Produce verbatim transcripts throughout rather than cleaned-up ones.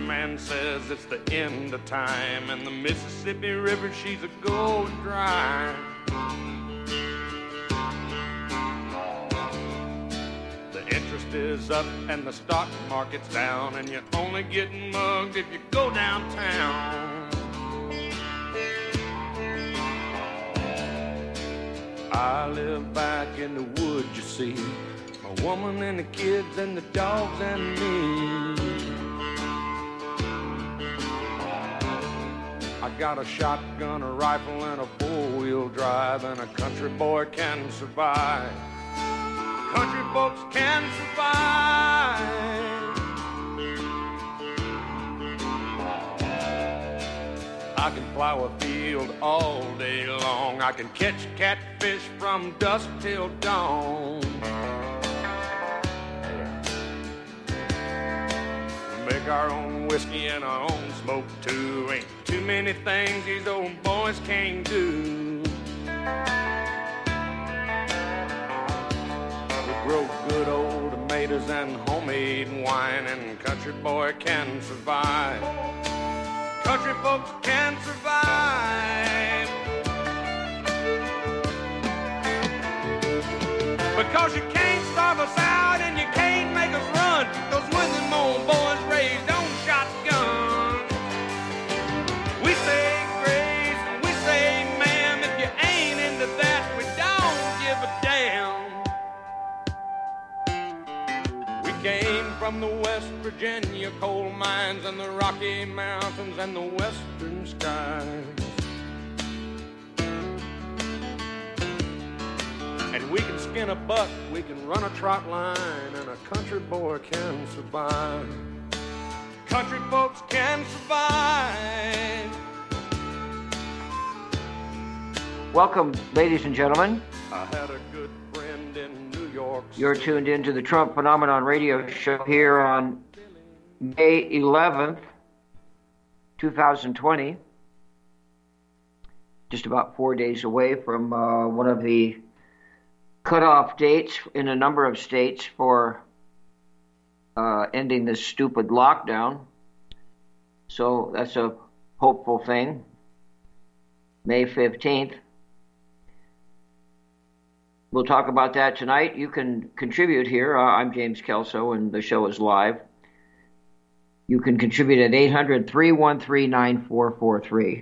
man says it's the end of time, and the Mississippi River, she's a going dry. The interest is up and the stock market's down, and you're only getting mugged if you go downtown. I live back in the woods, you see, my woman and the kids and the dogs and me. I got a shotgun, a rifle, and a four-wheel drive, and a country boy can survive. Country folks can survive. I can plow a field all day long. I can catch catfish from dusk till dawn. Make our own whiskey and our own smoke too. Ain't too many things these old boys can't do. We grow good old tomatoes and homemade wine, and country boy can survive. Country folks can survive. Because you can't starve us out and you can't make us run. Those when them old boys raised on shotgun. We say grace and we say ma'am. If you ain't into that, we don't give a damn. We came from the West Virginia coal mines and the Rocky Mountains and the western skies. And we can skin a buck, we can run a trot line, and a country boy can survive. Country folks can survive. Welcome, ladies and gentlemen. I had a good friend in New York City. You're tuned into the Trump Phenomenon Radio Show here on May eleventh, twenty twenty. Just about four days away from uh, one of the cutoff dates in a number of states for uh, ending this stupid lockdown. So that's a hopeful thing. May fifteenth. We'll talk about that tonight. You can contribute here. Uh, I'm James Kelso, and the show is live. You can contribute at eight hundred, three one three, nine four four three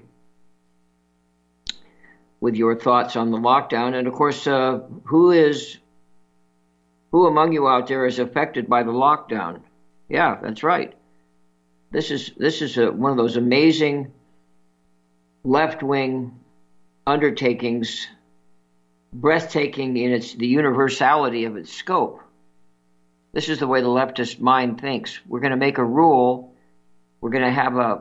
with your thoughts on the lockdown. And, of course, uh, who is, who among you out there is affected by the lockdown? Yeah, that's right. This is, this is a, one of those amazing left-wing undertakings, breathtaking in its the universality of its scope. This is the way the leftist mind thinks. We're going to make a rule. We're going to have a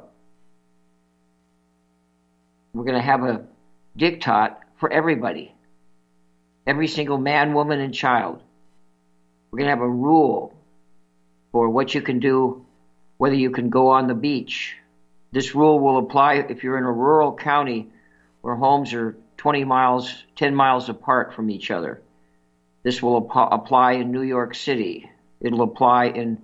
we're going to have a diktat for everybody, every single man, woman, and child. We're going to have a rule for what you can do, whether you can go on the beach. This rule will apply if you're in a rural county where homes are twenty miles, ten miles apart from each other. This will ap- apply in New York City. It'll apply in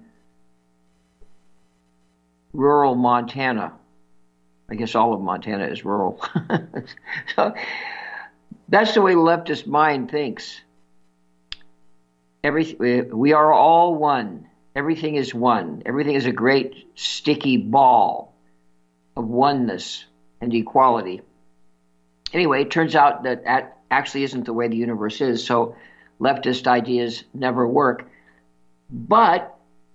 rural Montana. I guess all of Montana is rural. So that's the way the leftist mind thinks. Every, we are all one. Everything is one. Everything is a great sticky ball of oneness and equality. Anyway, it turns out that that actually isn't the way the universe is, so leftist ideas never work. But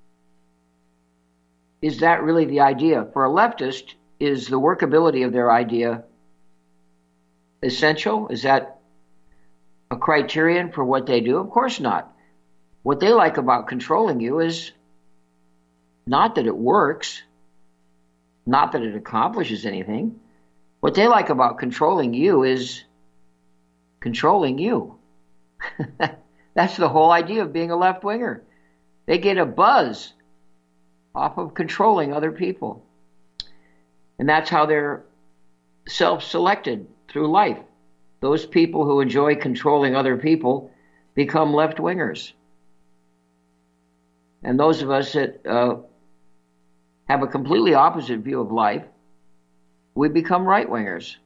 is that really the idea? For a leftist, is the workability of their idea essential? Is that a criterion for what they do? Of course not. What they like about controlling you is not that it works, not that it accomplishes anything. What they like about controlling you is controlling you. That's the whole idea of being a left-winger. They get a buzz off of controlling other people. And that's how they're self-selected through life. Those people who enjoy controlling other people become left-wingers. And those of us that uh, have a completely opposite view of life, we become right-wingers.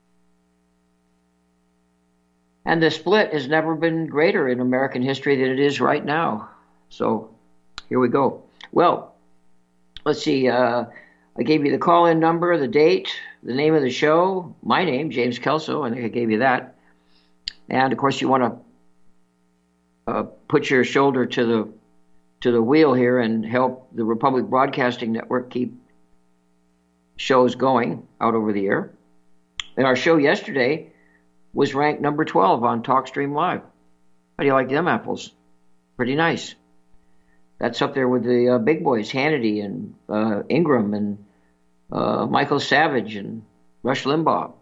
And the split has never been greater in American history than it is right now. So here we go. Well, let's see. Uh, I gave you the call-in number, the date, the name of the show, my name, James Kelso. I think I gave you that. And, of course, you want to uh, put your shoulder to the to the wheel here and help the Republic Broadcasting Network keep shows going out over the air. And our show yesterday was ranked number twelve on TalkStream Live. How do you like them apples? Pretty nice. That's up there with the uh, big boys, Hannity and uh, Ingram and uh, Michael Savage and Rush Limbaugh.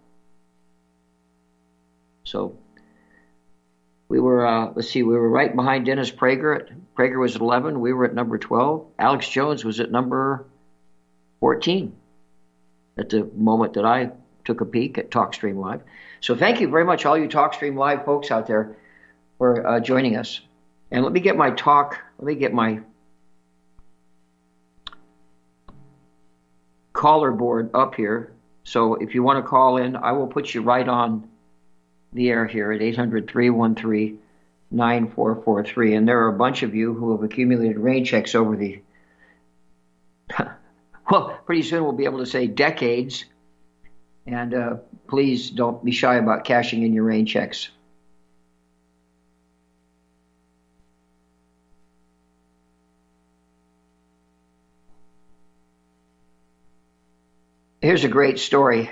So we were, uh, let's see, we were right behind Dennis Prager. Prager was at eleven. We were at number twelve. Alex Jones was at number fourteen at the moment that I took a peek at TalkStream Live. So thank you very much, all you TalkStream Live folks out there, for uh, joining us. And let me get my talk, let me get my caller board up here. So if you want to call in, I will put you right on the air here at eight hundred, three one three, nine four four three. And there are a bunch of you who have accumulated rain checks over the, well, pretty soon we'll be able to say decades. And uh, please don't be shy about cashing in your rain checks. Here's a great story.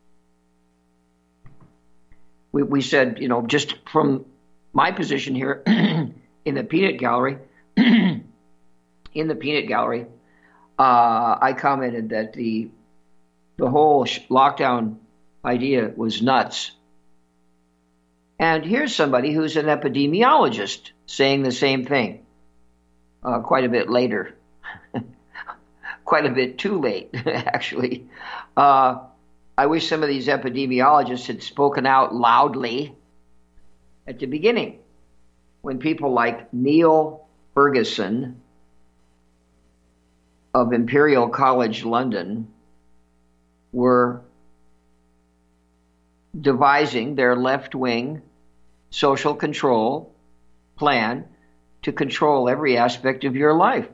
We, we said, you know, just from my position here in the peanut gallery, in the peanut gallery, uh, I commented that the the whole sh- lockdown idea was nuts. And here's somebody who's an epidemiologist saying the same thing uh, quite a bit later. Quite a bit too late, actually. Uh, I wish some of these epidemiologists had spoken out loudly at the beginning, when people like Neil Ferguson of Imperial College London were devising their left-wing social control plan to control every aspect of your life.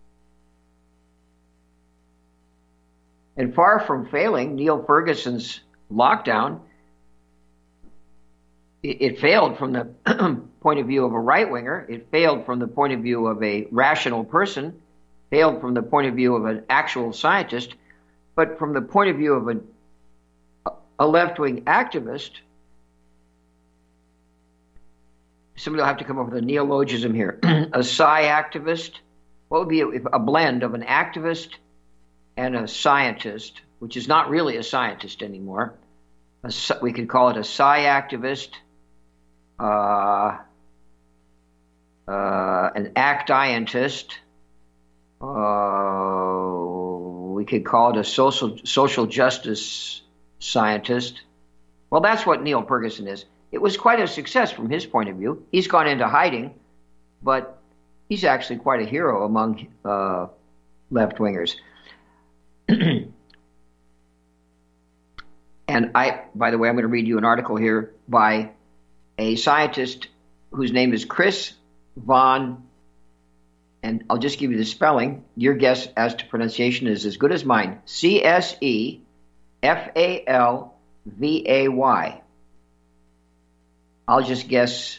And far from failing, Neil Ferguson's lockdown, it, it failed from the point of view of a right-winger. It failed from the point of view of a rational person, failed from the point of view of an actual scientist, but from the point of view of a, a left-wing activist, somebody will have to come up with a neologism here, a sci-activist. What would be a, a blend of an activist and a scientist, which is not really a scientist anymore. A, we could call it a sci-activist, uh, uh, an actientist. Uh, we could call it a social social justice scientist. Well, that's what Neil Ferguson is. It was quite a success from his point of view. He's gone into hiding, but he's actually quite a hero among uh, left-wingers. And I, by the way, I'm going to read you an article here by a scientist whose name is Chris von, and I'll just give you the spelling. Your guess as to pronunciation is as good as mine. C S E F A L V A Y. I'll just guess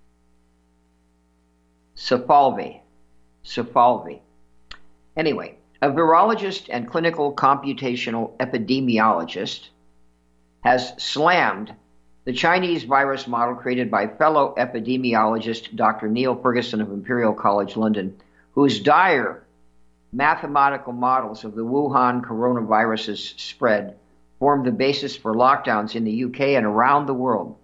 Cephalvi. Cephalvi. Anyway, a virologist and clinical computational epidemiologist has slammed the Chinese virus model created by fellow epidemiologist Doctor Neil Ferguson of Imperial College London, whose dire mathematical models of the Wuhan coronavirus's spread formed the basis for lockdowns in the U K and around the world.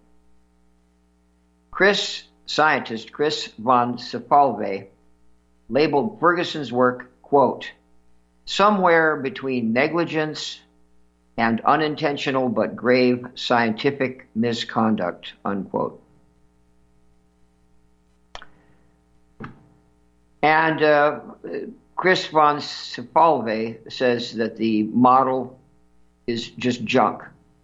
Chris, scientist Chris von Cephalve, labeled Ferguson's work, quote, somewhere between negligence and unintentional but grave scientific misconduct, unquote. And uh, Chris von Sepulveda says that the model is just junk.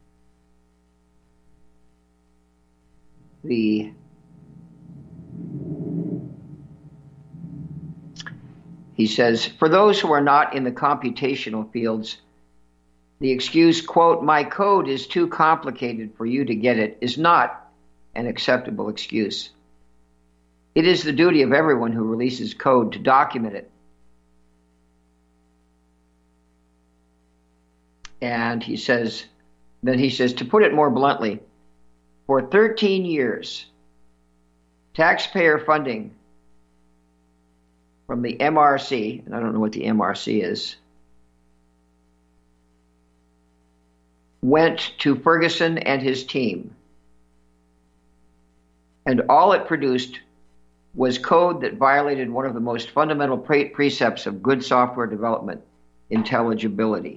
The He says, for those who are not in the computational fields, the excuse, quote, my code is too complicated for you to get it, is not an acceptable excuse. It is the duty of everyone who releases code to document it. And he says, then he says, to put it more bluntly, for thirteen years, taxpayer funding from the M R C, and I don't know what the M R C is, went to Ferguson and his team. And all it produced was code that violated one of the most fundamental pre- precepts of good software development, intelligibility.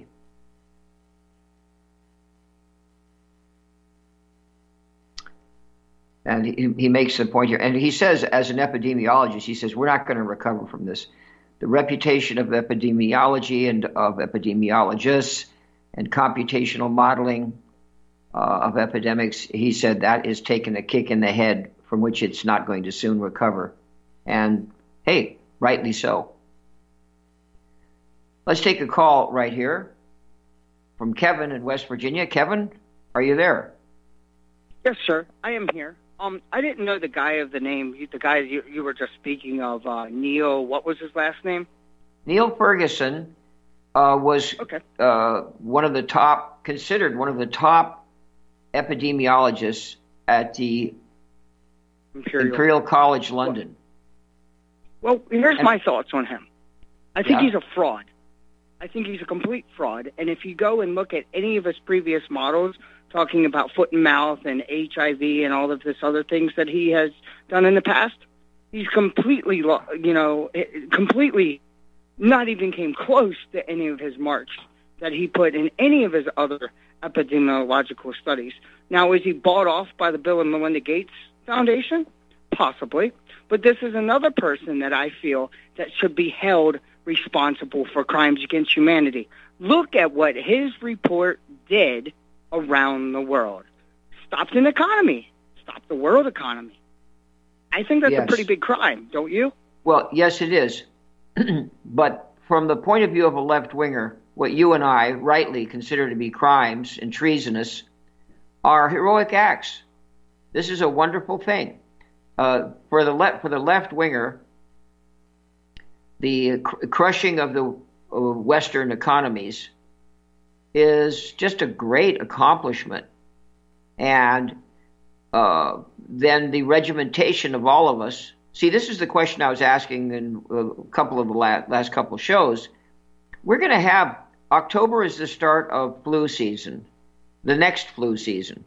And he, he makes a point here. And he says, as an epidemiologist, he says, we're not going to recover from this. The reputation of epidemiology and of epidemiologists and computational modeling uh, of epidemics, he said that is taking a kick in the head from which it's not going to soon recover. And, hey, rightly so. Let's take a call right here from Kevin in West Virginia. Kevin, are you there? Yes, sir. I am here. Um, I didn't know the guy of the name, the guy you, you were just speaking of, uh, Neil, what was his last name? Neil Ferguson uh, was okay. uh, one of the top, considered one of the top epidemiologists at the Imperial, Imperial College London. Well, well here's and, my thoughts on him. I think yeah. he's a fraud. I think he's a complete fraud. And if you go and look at any of his previous models, talking about foot and mouth and H I V and all of this other things that he has done in the past, he's completely, you know, completely not even came close to any of his marks that he put in any of his other epidemiological studies. Now, is he bought off by the Bill and Melinda Gates Foundation? Possibly. But this is another person that I feel that should be held responsible for crimes against humanity. Look at what his report did around the world. Stopped an economy. Stopped the world economy. I think that's yes. a pretty big crime, don't you? Well, yes, it is. But from the point of view of a left-winger, what you and I rightly consider to be crimes and treasonous are heroic acts. This is a wonderful thing. Uh, for the le- for the left-winger, the cr- crushing of the uh, Western economies is just a great accomplishment. And uh, then the regimentation of all of us. See, this is the question I was asking in a couple of the last, last couple of shows. We're going to have, October is the start of flu season, the next flu season.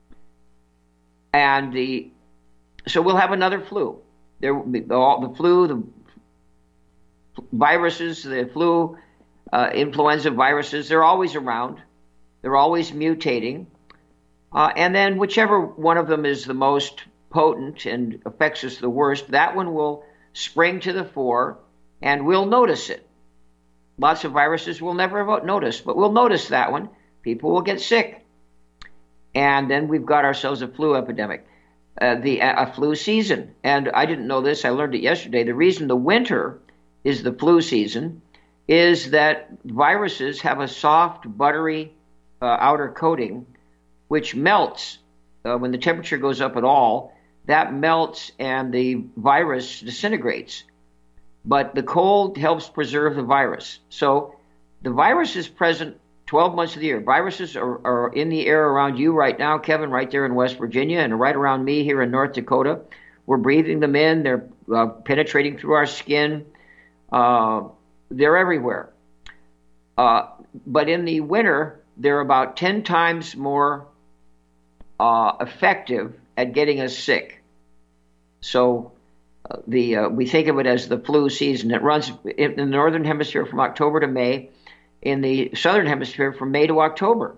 And the so we'll have another flu. There will be all the flu, the viruses, the flu, Uh, influenza viruses, they're always around. They're always mutating. Uh, and then whichever one of them is the most potent and affects us the worst, that one will spring to the fore and we'll notice it. Lots of viruses we'll never notice, but we'll notice that one. People will get sick. And then we've got ourselves a flu epidemic, uh, the a flu season. And I didn't know this. I learned it yesterday. The reason the winter is the flu season is that viruses have a soft, buttery uh, outer coating, which melts uh, when the temperature goes up at all. That melts and the virus disintegrates. But the cold helps preserve the virus. So the virus is present twelve months of the year. Viruses are, are in the air around you right now, Kevin, right there in West Virginia, and right around me here in North Dakota. We're breathing them in. They're uh, penetrating through our skin. Uh, They're everywhere. Uh, but in the winter, they're about ten times more uh, effective at getting us sick. So uh, the uh, we think of it as the flu season. It runs in the northern hemisphere from October to May, in the southern hemisphere from May to October.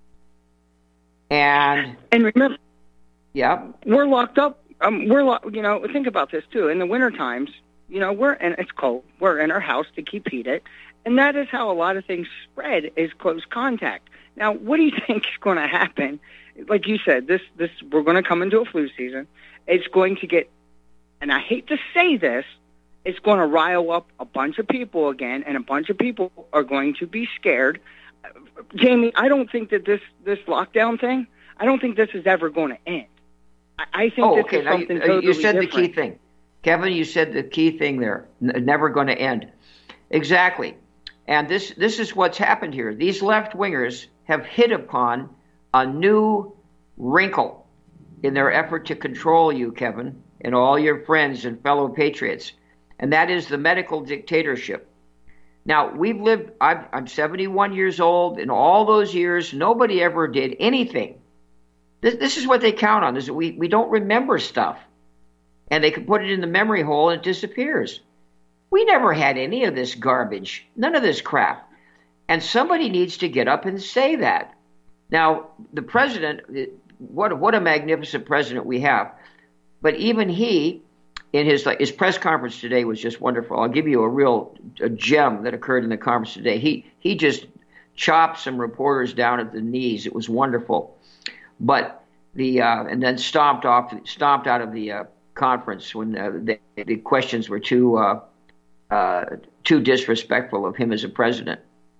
And and remember, yeah, we're locked up. Um, we're lo- you know think about this too. In the winter times, You know, we're and it's cold. We're in our house to keep heated, and that is how a lot of things spread, is close contact. Now, what do you think is going to happen? Like you said, this this we're going to come into a flu season. It's going to get, and I hate to say this, it's going to rile up a bunch of people again, and a bunch of people are going to be scared. Jamie, I don't think that this this lockdown thing, I don't think this is ever going to end. I, I think oh, this okay. is now something you, totally you said different. the key thing. Kevin, you said the key thing there, N- never going to end. Exactly. And this, this is what's happened here. These left-wingers have hit upon a new wrinkle in their effort to control you, Kevin, and all your friends and fellow patriots, and that is the medical dictatorship. Now, we've lived, I've, I'm seventy-one years old. In all those years, nobody ever did anything. This, this is what they count on, is that we, we don't remember stuff. And they can put it in the memory hole and it disappears. We never had any of this garbage, none of this crap. And somebody needs to get up and say that. Now, the president, what, what a magnificent president we have. But even he, in his his press conference today was just wonderful. I'll give you a real a gem that occurred in the conference today. He he just chopped some reporters down at the knees. It was wonderful. But the uh, and then stomped off, stomped out of the uh, conference when uh, the, the questions were too uh, uh, too disrespectful of him as a president.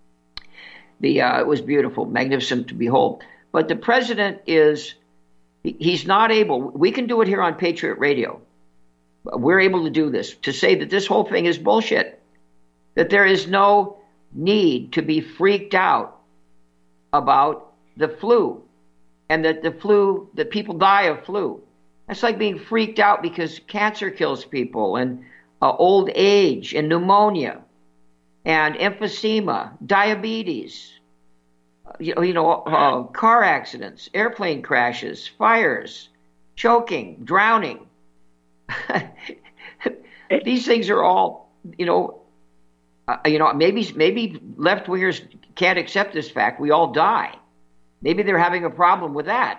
The uh, it was beautiful, magnificent to behold. But the president is he, he's not able. We can do it here on Patriot Radio. We're able to do this, to say that this whole thing is bullshit, that there is no need to be freaked out about the flu, and that the flu, that people die of flu. That's like being freaked out because cancer kills people, and uh, old age, and pneumonia, and emphysema, diabetes, you know, you know uh, car accidents, airplane crashes, fires, choking, drowning. These things are all, you know, uh, you know, maybe maybe left wingers can't accept this fact. We all die. Maybe they're having a problem with that.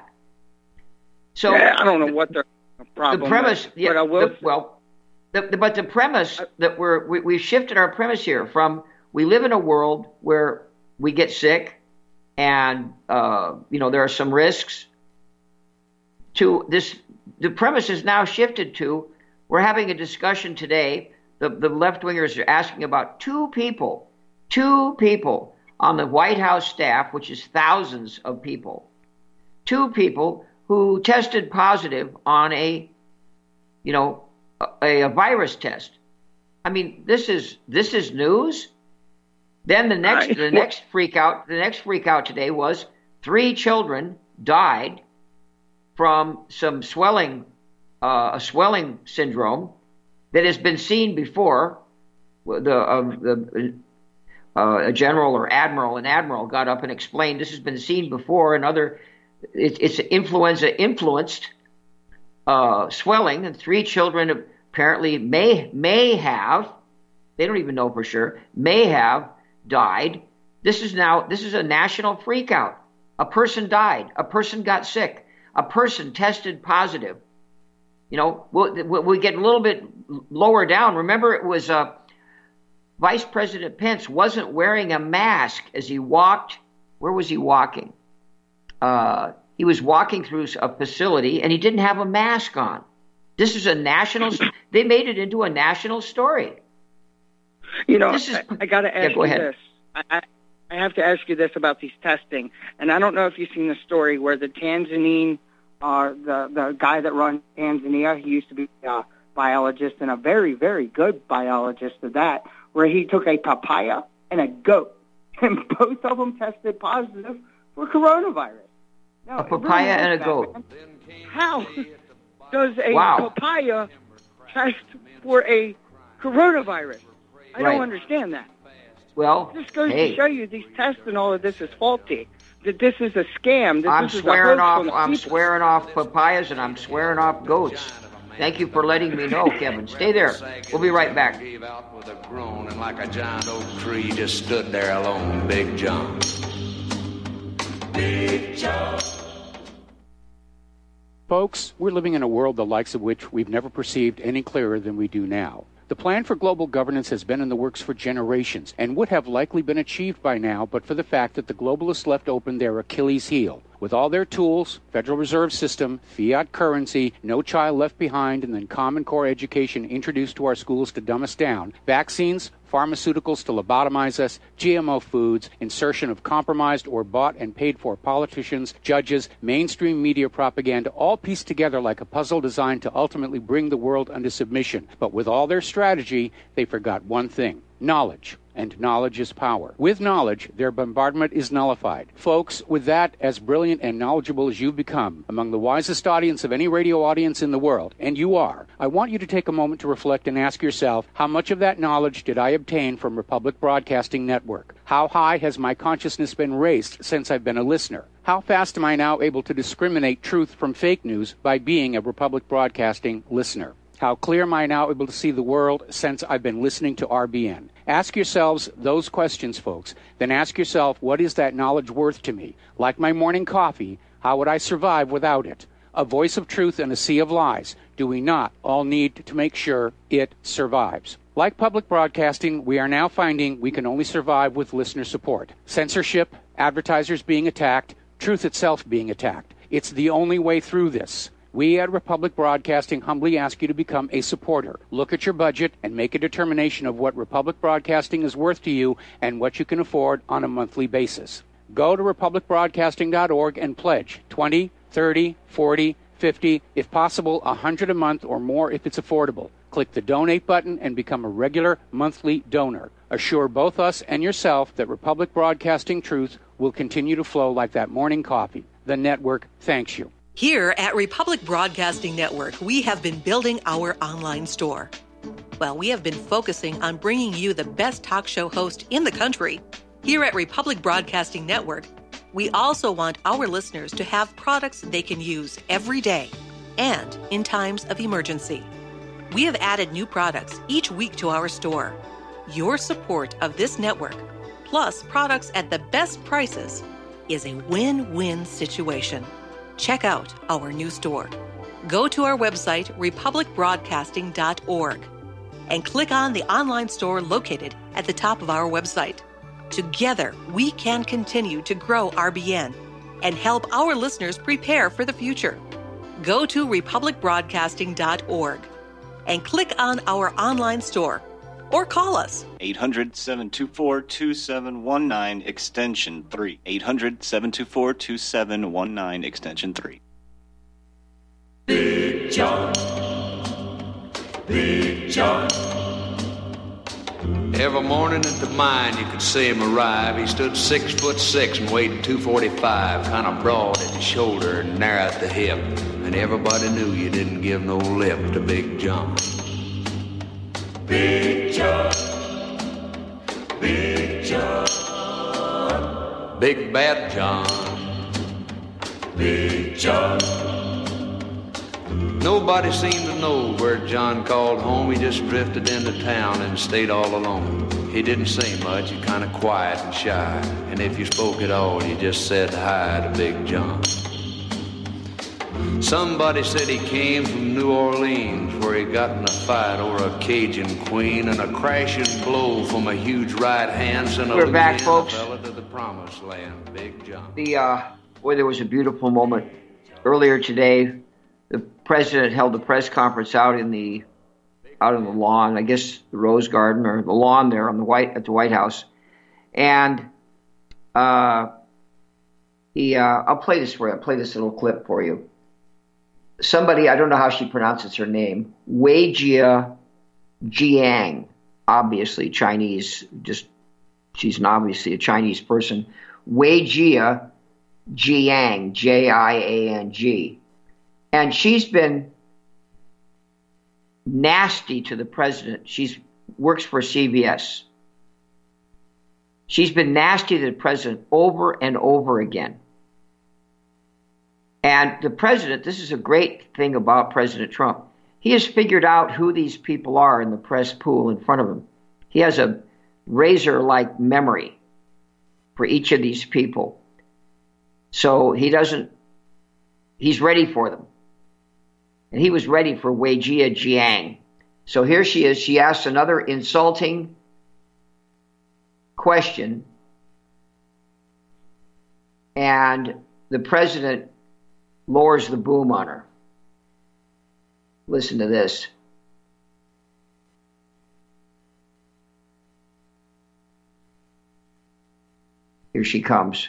So yeah, I don't know what their problem. The premise, is, yeah, but I will. the, well, the, the, but the premise that we're we, we've shifted our premise here from we live in a world where we get sick, and uh, you know there are some risks. To this. The premise is now shifted to, we're having a discussion today, the, the left-wingers are asking about two people, two people on the White House staff, which is thousands of people, two people who tested positive on a, you know, a, a virus test. I mean, this is this is news. Then the next the next freak out, the next freak out today was three children died from some swelling, uh, a swelling syndrome that has been seen before. The, uh, the uh, a general or admiral, an admiral got up and explained this has been seen before, and other, it, it's influenza influenced uh, swelling, and three children apparently may may have, they don't even know for sure, may have died. This is now this is a national freakout. A person died. A person got sick. A person tested positive. You know, we'll, we get a little bit lower down. Remember, it was uh, Vice President Pence wasn't wearing a mask as he walked. Where was he walking? Uh, he was walking through a facility, and he didn't have a mask on. This is a national. They made it into a national story. You know, this is, I, I got to ask yeah, go you ahead. this. I, I, I have to ask you this about these testing, and I don't know if you've seen the story where the Tanzanian, uh, the the guy that runs Tanzania, he used to be a biologist and a very, very good biologist at that, where he took a papaya and a goat, and both of them tested positive for coronavirus. Now, a papaya and a goat. Man. How does a wow. papaya test for a coronavirus? I right. don't understand that. Well, this goes hey. to show you these tests and all of this is faulty. That this is a scam. That I'm this swearing is a off. hoax I'm people. swearing off papayas and I'm swearing off goats. Thank you for letting me know, Kevin. Stay there. We'll be right back. Gave out with a groan, and like a giant oak tree, just stood there alone. Big John. Big John. Folks, we're living in a world the likes of which we've never perceived any clearer than we do now. The plan for global governance has been in the works for generations and would have likely been achieved by now but for the fact that the globalists left open their Achilles heel. With all their tools, Federal Reserve System, fiat currency, no child left behind, and then Common Core education introduced to our schools to dumb us down, vaccines, pharmaceuticals to lobotomize us, G M O foods, insertion of compromised or bought and paid for politicians, judges, mainstream media propaganda, all pieced together like a puzzle designed to ultimately bring the world under submission. But with all their strategy, they forgot one thing: knowledge. And knowledge is power. With knowledge, their bombardment is nullified. Folks, with that, as brilliant and knowledgeable as you've become, among the wisest audience of any radio audience in the world, and you are, I want you to take a moment to reflect and ask yourself, how much of that knowledge did I obtain from Republic Broadcasting Network? How high has my consciousness been raised since I've been a listener? How fast am I now able to discriminate truth from fake news by being a Republic Broadcasting listener? How clear am I now able to see the world since I've been listening to R B N? Ask yourselves those questions, folks. Then ask yourself, what is that knowledge worth to me? Like my morning coffee, how would I survive without it? A voice of truth in a sea of lies. Do we not all need to make sure it survives? Like public broadcasting, we are now finding we can only survive with listener support. Censorship, advertisers being attacked, truth itself being attacked. It's the only way through this. We at Republic Broadcasting humbly ask you to become a supporter. Look at your budget and make a determination of what Republic Broadcasting is worth to you and what you can afford on a monthly basis. Go to republic broadcasting dot org and pledge twenty, thirty, forty, fifty, if possible one hundred a month or more if it's affordable. Click the donate button and become a regular monthly donor. Assure both us and yourself that Republic Broadcasting truth will continue to flow like that morning coffee. The network thanks you. Here at Republic Broadcasting Network, we have been building our online store. Well, we have been focusing on bringing you the best talk show host in the country. Here at Republic Broadcasting Network, we also want our listeners to have products they can use every day and in times of emergency. We have added new products each week to our store. Your support of this network, plus products at the best prices, is a win-win situation. Check out our new store. Go to our website, republic broadcasting dot org, and click on the online store located at the top of our website. Together, we can continue to grow R B N and help our listeners prepare for the future. Go to republic broadcasting dot org and click on our online store or call us. eight hundred, seven two four, two seven one nine, extension three. eight hundred, seven two four, two seven one nine, extension three. Big John. Big John. Every morning at the mine you could see him arrive. He stood six foot six and weighed two forty-five, kind of broad at the shoulder and narrow at the hip. And everybody knew you didn't give no lip to Big John. Big John, Big John, Big Bad John, Big John. Nobody seemed to know where John called home. He just drifted into town and stayed all alone. He didn't say much, he kind of quiet and shy. And if you spoke at all, you just said hi to Big John. Somebody said he came from New Orleans, where he got in a fight over a Cajun queen, and a crashing blow from a huge right hand sent a We're back, folks. fella to the promised land, Big John. The uh, boy, there was a beautiful moment earlier today. The president held a press conference out in the out on the lawn, I guess the Rose Garden or the lawn there on the White at the White House, and uh, he. Uh, I'll play this for you. I'll play this little clip for you. Somebody, I don't know how she pronounces her name, Weijia Jiang, obviously Chinese, just she's an obviously a Chinese person. Weijia Jiang, J I A N G. And she's been nasty to the president. She works for C B S. She's been nasty to the president over and over again. And the president, this is a great thing about President Trump. He has figured out who these people are in the press pool in front of him. He has a razor-like memory for each of these people. So he doesn't, he's ready for them. And he was ready for Weijia Jiang. So here she is. She asks another insulting question, and the president lowers the boom on her. Listen to this. Here she comes.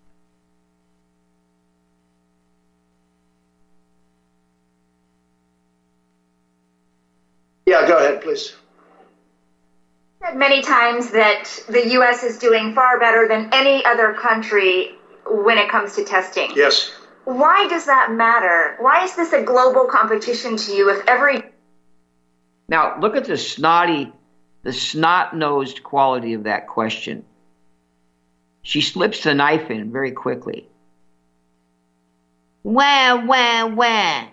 Yeah, go ahead, please. Said many times that the U S is doing far better than any other country when it comes to testing. Yes. Why does that matter? Why is this a global competition to you if every... Now, look at the snotty, the snot-nosed quality of that question. She slips the knife in very quickly. Wah, wah, wah.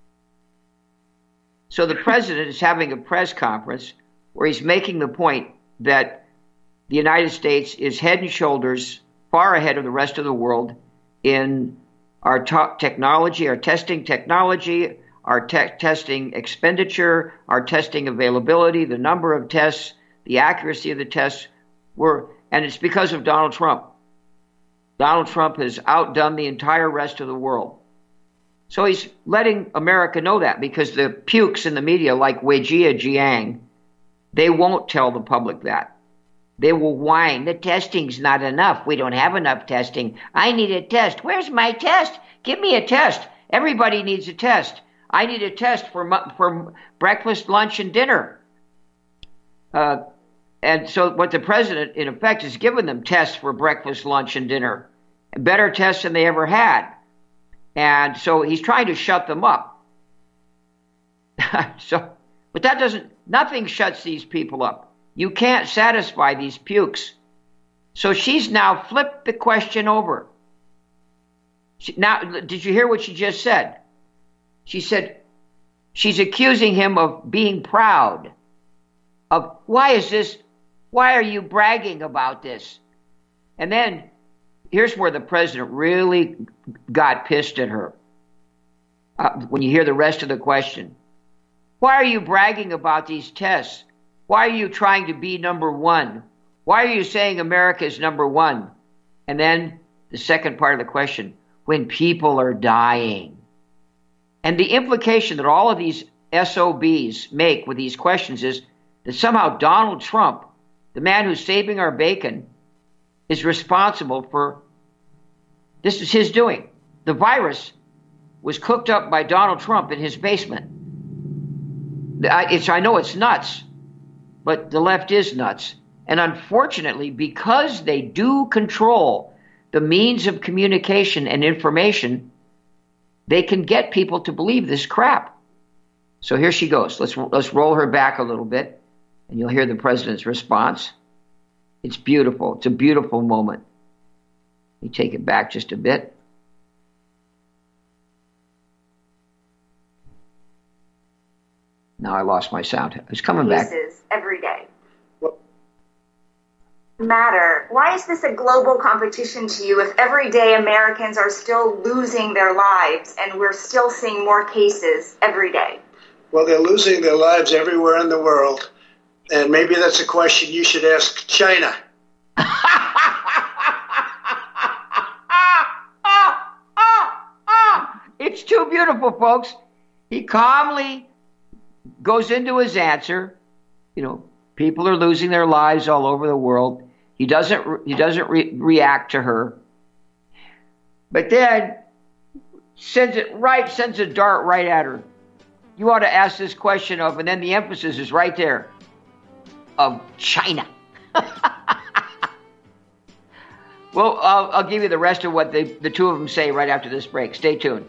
So the president is having a press conference where he's making the point that the United States is head and shoulders far ahead of the rest of the world in our t- technology, our testing technology, our te- testing expenditure, our testing availability, the number of tests, the accuracy of the tests. We're, and it's because of Donald Trump. Donald Trump has outdone the entire rest of the world. So he's letting America know that, because the pukes in the media like Weijia Jiang, they won't tell the public that. They will whine, the testing's not enough. We don't have enough testing. I need a test. Where's my test? Give me a test. Everybody needs a test. I need a test for for breakfast, lunch, and dinner. Uh, and so what the president, in effect, is giving them tests for breakfast, lunch, and dinner. Better tests than they ever had. And so he's trying to shut them up. so, but that doesn't, nothing shuts these people up. You can't satisfy these pukes. So she's now flipped the question over. She, now, did you hear what she just said? She said she's accusing him of being proud. Of, why is this, why are you bragging about this? And then here's where the president really got pissed at her. Uh, when you hear the rest of the question. Why are you bragging about these tests? Why are you trying to be number one? Why are you saying America is number one? And then the second part of the question, when people are dying. And the implication that all of these S O Bs make with these questions is that somehow Donald Trump, the man who's saving our bacon, is responsible for, this is his doing. The virus was cooked up by Donald Trump in his basement. It's, I know it's nuts, but the left is nuts. And unfortunately, because they do control the means of communication and information, they can get people to believe this crap. So here she goes. Let's let's roll her back a little bit, and you'll hear the president's response. It's beautiful. It's a beautiful moment. Let me take it back just a bit. Now I lost my sound. It's coming back. Every day. Matter. Why is this a global competition to you if every day Americans are still losing their lives and we're still seeing more cases every day? Well, they're losing their lives everywhere in the world. And maybe that's a question you should ask China. It's too beautiful, folks. He calmly goes into his answer. You know, people are losing their lives all over the world. He doesn't. He doesn't re- react to her, but then sends it right. Sends a dart right at her. You ought to ask this question of, and then the emphasis is right there, of China. Well, I'll, I'll give you the rest of what they, the two of them say right after this break. Stay tuned.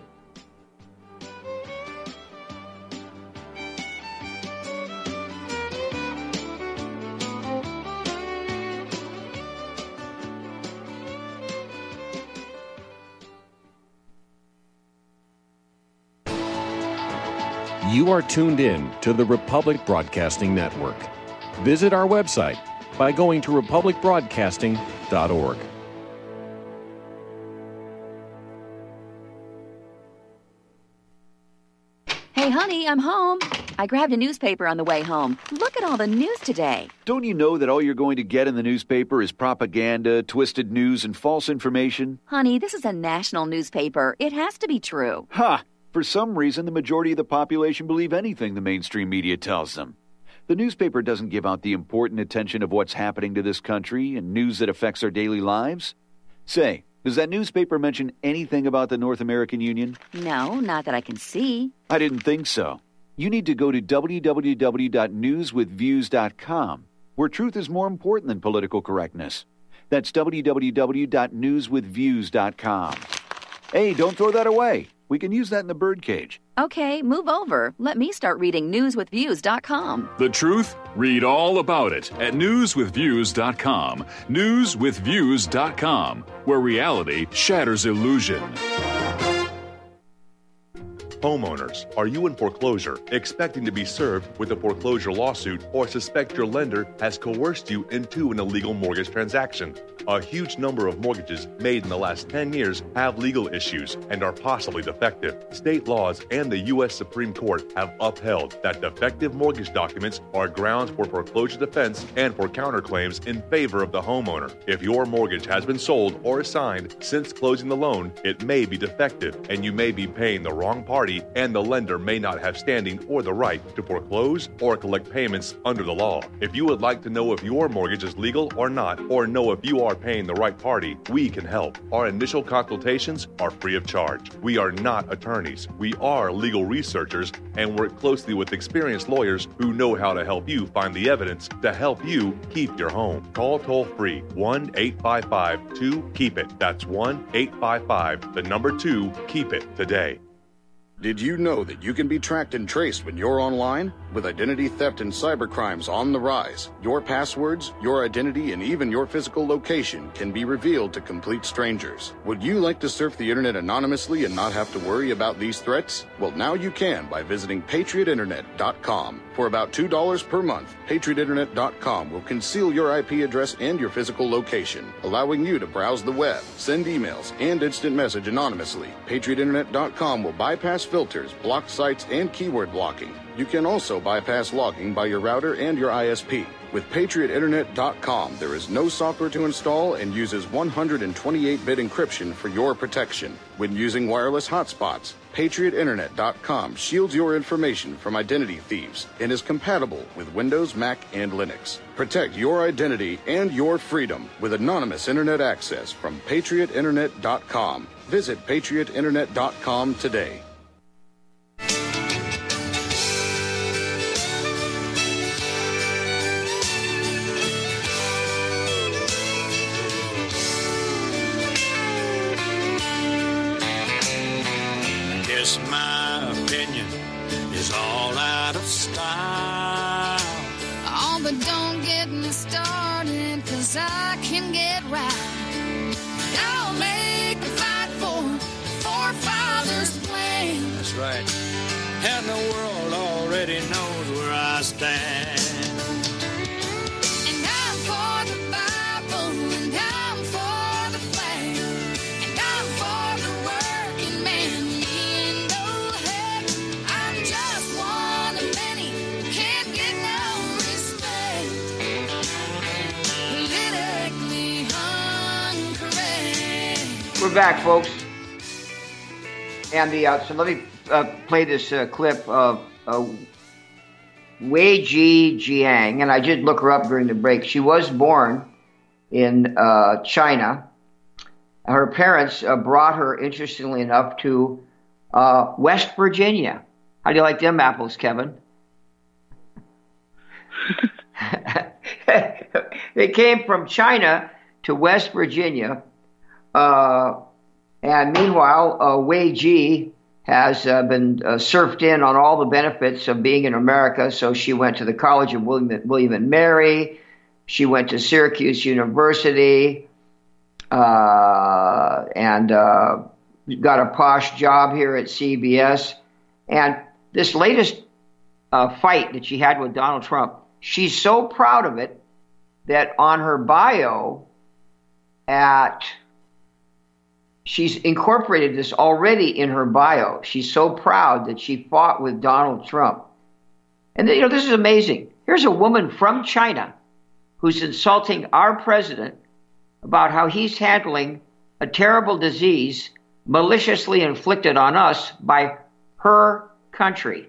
You are tuned in to the Republic Broadcasting Network. Visit our website by going to republic broadcasting dot org. Hey, honey, I'm home. I grabbed a newspaper on the way home. Look at all the news today. Don't you know that all you're going to get in the newspaper is propaganda, twisted news, and false information? Honey, this is a national newspaper. It has to be true. Ha! For some reason, the majority of the population believe anything the mainstream media tells them. The newspaper doesn't give out the important attention of what's happening to this country and news that affects our daily lives. Say, does that newspaper mention anything about the North American Union? No, not that I can see. I didn't think so. You need to go to w w w dot news with views dot com, where truth is more important than political correctness. That's w w w dot news with views dot com. Hey, don't throw that away. We can use that in the birdcage. Okay, move over. Let me start reading news with views dot com. The truth? Read all about it at news with views dot com. news with views dot com, where reality shatters illusion. Homeowners, are you in foreclosure, expecting to be served with a foreclosure lawsuit, or suspect your lender has coerced you into an illegal mortgage transaction? A huge number of mortgages made in the last ten years have legal issues and are possibly defective. State laws and the U S Supreme Court have upheld that defective mortgage documents are grounds for foreclosure defense and for counterclaims in favor of the homeowner. If your mortgage has been sold or assigned since closing the loan, it may be defective and you may be paying the wrong party, and the lender may not have standing or the right to foreclose or collect payments under the law. If you would like to know if your mortgage is legal or not, or know if you are paying the right party, we can help. Our initial consultations are free of charge. We are not attorneys. We are legal researchers and work closely with experienced lawyers who know how to help you find the evidence to help you keep your home. Call toll-free one eight five five two keep it. That's one eight five five, the number two, keep it today. Did you know that you can be tracked and traced when you're online? With identity theft and cybercrimes on the rise, your passwords, your identity, and even your physical location can be revealed to complete strangers. Would you like to surf the internet anonymously and not have to worry about these threats? Well, now you can by visiting patriot internet dot com. For about two dollars per month, patriot internet dot com will conceal your I P address and your physical location, allowing you to browse the web, send emails, and instant message anonymously. patriot internet dot com will bypass filters, block sites, and keyword blocking. You can also bypass logging by your router and your I S P. With patriot internet dot com, there is no software to install and uses one hundred twenty-eight bit encryption for your protection. When using wireless hotspots, patriot internet dot com shields your information from identity thieves and is compatible with Windows, Mac, and Linux. Protect your identity and your freedom with anonymous internet access from patriot internet dot com. Visit patriot internet dot com today. My opinion is all out of style. Oh, but don't get me started, cause I can get right. I'll make a fight for forefathers' plan. That's right. And the world already knows where I stand. And I'm for the Bible, and I'm for the flag, and I'm for the working man. We're back, folks. And the uh, so let me uh, play this uh, clip of uh, Weijie Jiang, and I did look her up during the break. She was born in uh, China. Her parents uh, brought her, interestingly enough, to uh, West Virginia. How do you like them apples, Kevin? They came from China to West Virginia. Uh, and meanwhile, uh, Weijie has uh, been uh, surfed in on all the benefits of being in America. So she went to the College of William, William and Mary. She went to Syracuse University uh, and uh, got a posh job here at C B S. And this latest uh, fight that she had with Donald Trump, she's so proud of it that on her bio at She's incorporated this already in her bio. She's so proud that she fought with Donald Trump. And, you know, this is amazing. Here's a woman from China who's insulting our president about how he's handling a terrible disease maliciously inflicted on us by her country.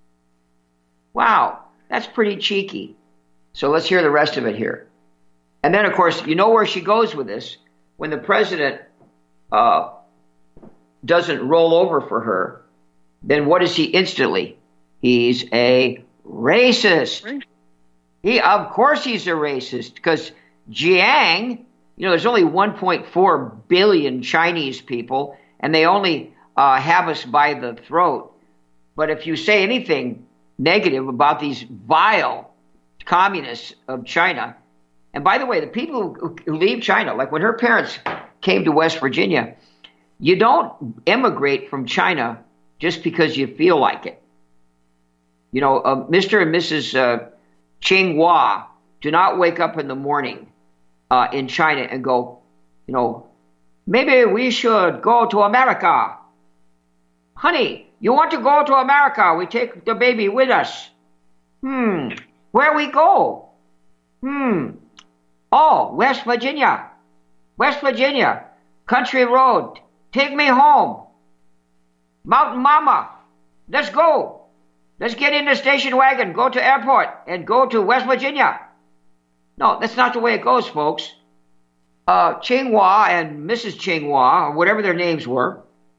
Wow, that's pretty cheeky. So let's hear the rest of it here. And then, of course, you know where she goes with this. When the president uh, doesn't roll over for her, then what is he instantly? He's a racist. He, of course he's a racist, because Jiang, you know, there's only one point four billion Chinese people, and they only uh, have us by the throat. But if you say anything negative about these vile communists of China, and by the way, the people who, who leave China, like when her parents came to West Virginia, you don't emigrate from China just because you feel like it. You know, uh, Mister and Missus Uh, Ching Hua do not wake up in the morning uh, in China and go, you know, maybe we should go to America. Honey, you want to go to America? We take the baby with us. Hmm, where we go? Hmm, oh, West Virginia. West Virginia, Country Road. Take me home. Mountain Mama, let's go. Let's get in the station wagon, go to airport, and go to West Virginia. No, that's not the way it goes, folks. Uh, Ching Hua and Missus Ching Hua, or whatever their names were,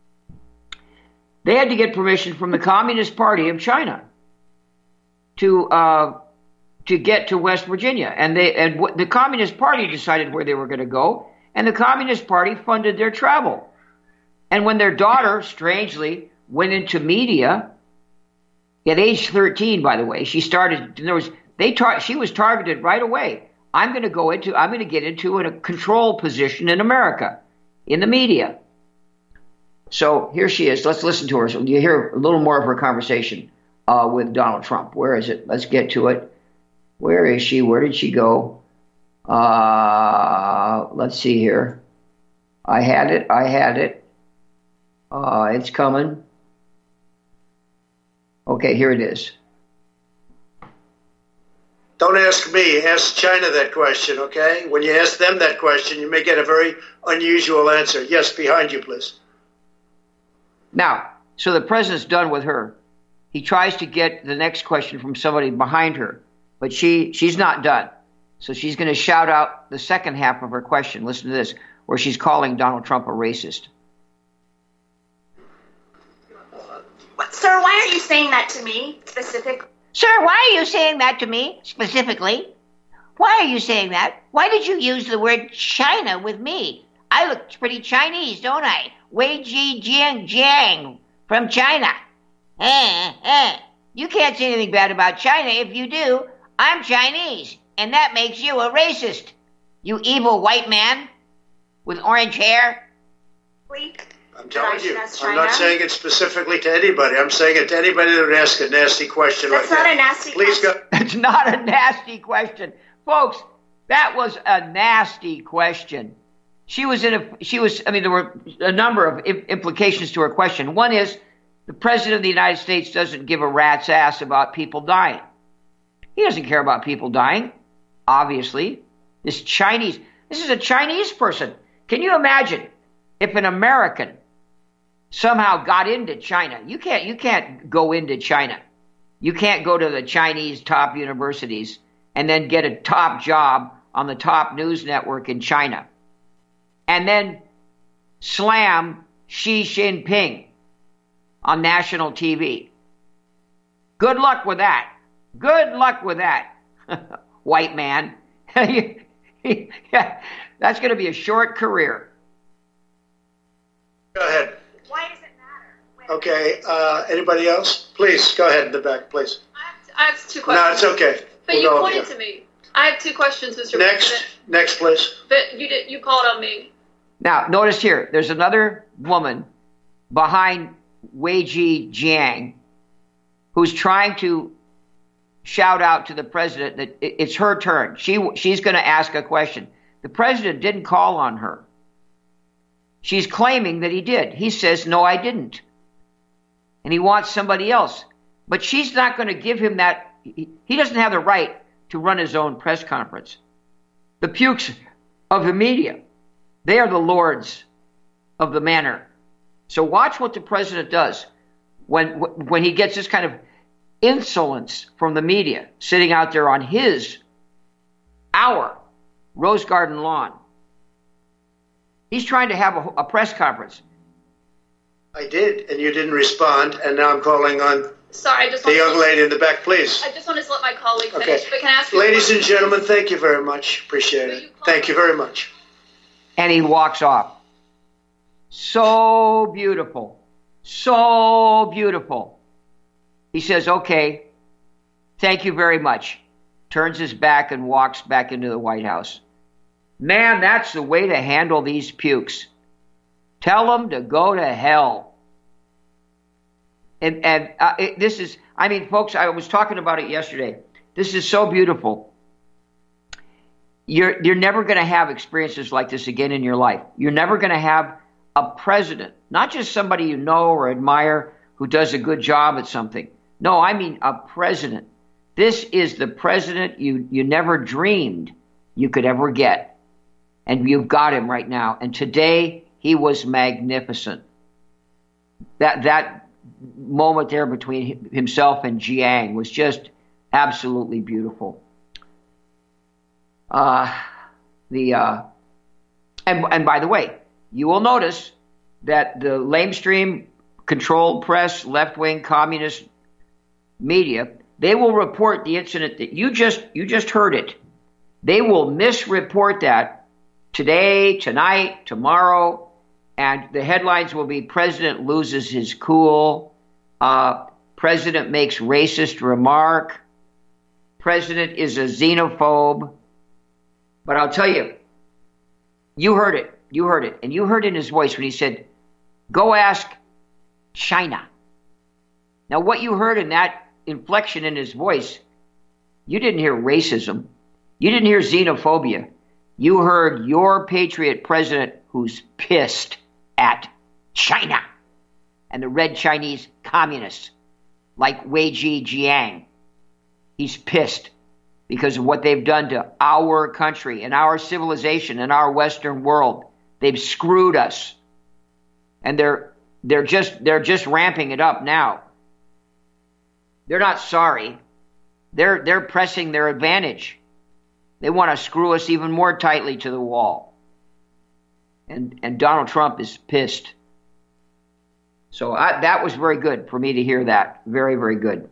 they had to get permission from the Communist Party of China to uh, to get to West Virginia. And they and w- the Communist Party decided where they were going to go, and the Communist Party funded their travel. And when their daughter, strangely, went into media at age thirteen, by the way, she started. There was they tar- she was targeted right away. I'm going to go into. I'm going to get into a control position in America, in the media. So here she is. Let's listen to her. So you hear a little more of her conversation uh, with Donald Trump. Where is it? Let's get to it. Where is she? Where did she go? Uh, let's see here. I had it. I had it. Uh, it's coming. Okay, here it is. Don't ask me. Ask China that question, okay? When you ask them that question, you may get a very unusual answer. Yes, behind you, please. Now, so the president's done with her. He tries to get the next question from somebody behind her, but she she's not done. So she's going to shout out the second half of her question. Listen to this, where she's calling Donald Trump a racist. Sir, why are you saying that to me specifically? Sir, why are you saying that to me specifically? Why are you saying that? Why did you use the word China with me? I look pretty Chinese, don't I? Wei Ji Jiang Jiang from China. Eh, eh. You can't say anything bad about China. If you do, I'm Chinese, and that makes you a racist. You evil white man with orange hair. I'm telling you, I'm not saying it specifically to anybody. I'm saying it to anybody that would ask a nasty question That's like not that. a nasty Please question. go. It's not a nasty question. Folks, that was a nasty question. She was in a, she was, I mean, there were a number of implications to her question. One is the president of the United States doesn't give a rat's ass about people dying. He doesn't care about people dying, obviously. This Chinese, this is a Chinese person. Can you imagine if an American somehow got into China? You can't, you can't go into China. You can't go to the Chinese top universities and then get a top job on the top news network in China and then slam Xi Jinping on national T V. Good luck with that. Good luck with that, white man. That's going to be a short career. Go ahead. Why does it matter? Okay, uh, anybody else? Please, go ahead in the back, please. I have two questions. No, it's okay. But We'll you go pointed with to me. I have two questions, Mister Next, President. next, please. But you did. You called on me. Now, notice here, there's another woman behind Wei Ji Jiang who's trying to shout out to the president that it's her turn. She she's going to ask a question. The president didn't call on her. She's claiming that he did. He says, no, I didn't. And he wants somebody else. But she's not going to give him that he, he doesn't have the right to run his own press conference. The pukes of the media, they are the lords of the manor. So watch what the president does when when he gets this kind of insolence from the media sitting out there on his, our Rose Garden lawn. He's trying to have a, a press conference. I did, and you didn't respond, and now I'm calling on Sorry, I just the want young to, lady in the back, please. I just wanted to let my colleague finish, Okay. but can I ask you a Ladies question? and gentlemen, thank you very much. Appreciate it. Thank you very much. And he walks off. So beautiful. So beautiful. He says, okay, thank you very much. Turns his back and walks back into the White House. Man, that's the way to handle these pukes. Tell them to go to hell. And, and uh, it, this is, I mean, folks, I was talking about it yesterday. This is so beautiful. You're, you're never going to have experiences like this again in your life. You're never going to have a president, not just somebody you know or admire who does a good job at something. No, I mean a president. This is the president you, you never dreamed you could ever get. And you've got him right now. And today, he was magnificent. That that moment there between himself and Jiang was just absolutely beautiful. Uh, the uh, and and by the way, you will notice that the lamestream controlled press, left-wing communist media, they will report the incident that you just you just heard it. They will misreport that today, tonight, tomorrow, and the headlines will be President loses his cool, uh, President makes racist remark, President is a xenophobe. But I'll tell you, you heard it, you heard it, and you heard in his voice when he said, go ask China. Now what you heard in that inflection in his voice, you didn't hear racism, you didn't hear xenophobia. You heard your patriot president who's pissed at China and the red Chinese communists like Wei Jiang. He's pissed because of what they've done to our country and our civilization and our Western world. They've screwed us. And they're they're just they're just ramping it up now. They're not sorry. They're they're pressing their advantage. They want to screw us even more tightly to the wall. And and Donald Trump is pissed. So I, that was very good for me to hear that. Very, very good.